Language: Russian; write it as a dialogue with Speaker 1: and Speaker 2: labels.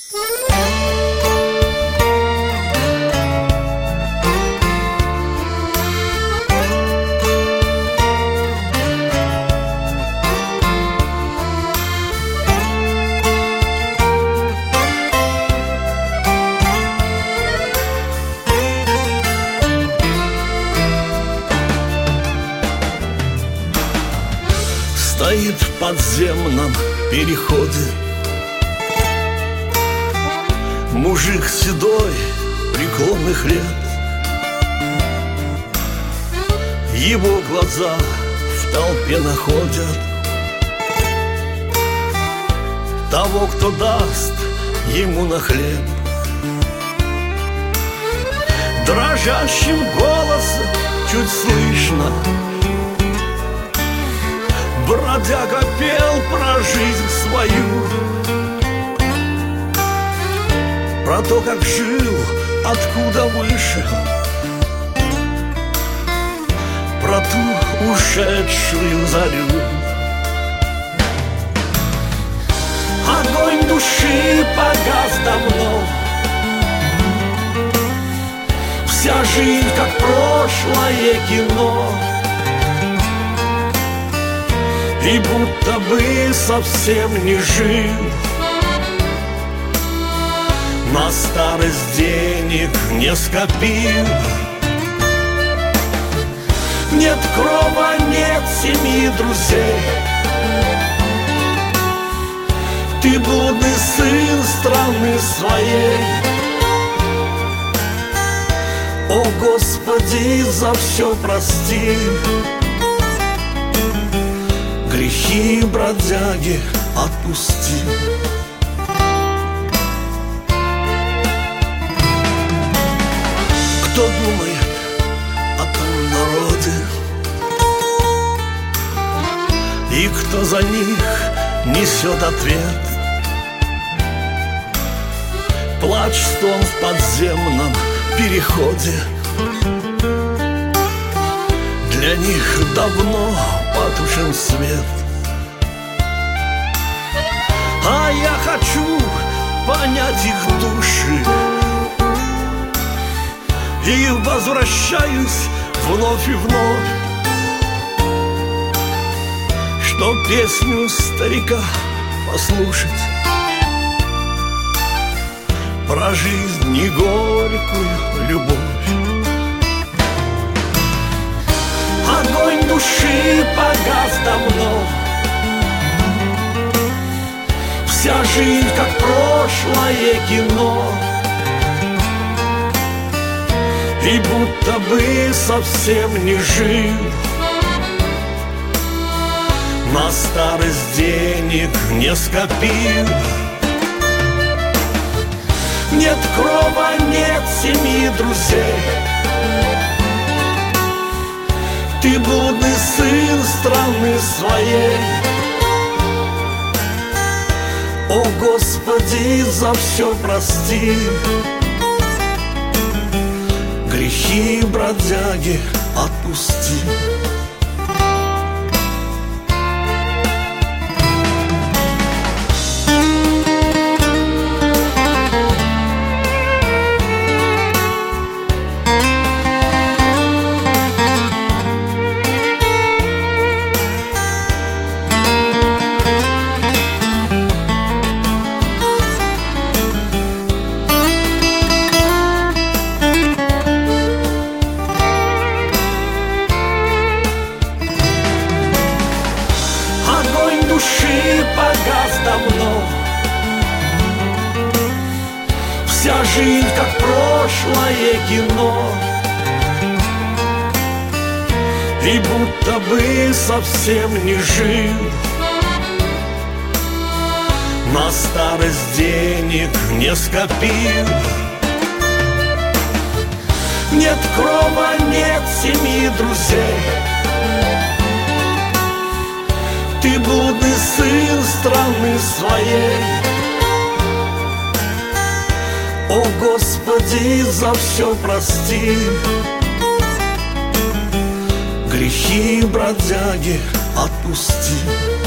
Speaker 1: Стоит в подземном переходе мужик седой, преклонных лет. Его глаза в толпе находят того, кто даст ему на хлеб. Дрожащим голосом чуть слышно бродяга пел про жизнь свою, про то, как жил, откуда вышел, про ту ушедшую зарю. Огонь души погас давно, вся жизнь как прошлое кино, и будто бы совсем не жил. На старость денег не скопил. Нет крова, нет семьи, друзей. Ты блудный сын страны своей. О, Господи, за все прости. Грехи бродяги отпусти. Кто думает о том народе и кто за них несет ответ? Плач, стон в подземном переходе для них давно потушен свет. А я хочу понять их души и возвращаюсь вновь и вновь, чтоб песню старика послушать, про жизнь и горькую любовь. Огонь души погас давно, вся жизнь как прошлое кино, и будто бы совсем не жил. На старость денег не скопил. Нет крова, нет семьи, друзей. Ты блудный сын страны своей. О, Господи, за все прости. Грехи бродяги отпусти. Души погас давно, вся жизнь как прошлое кино, и будто бы совсем не жил. На старость денег не скопил. Нет крова, нет семьи, друзей. Ты блудный сын страны своей. О, Господи, за все прости. Грехи бродяги отпусти.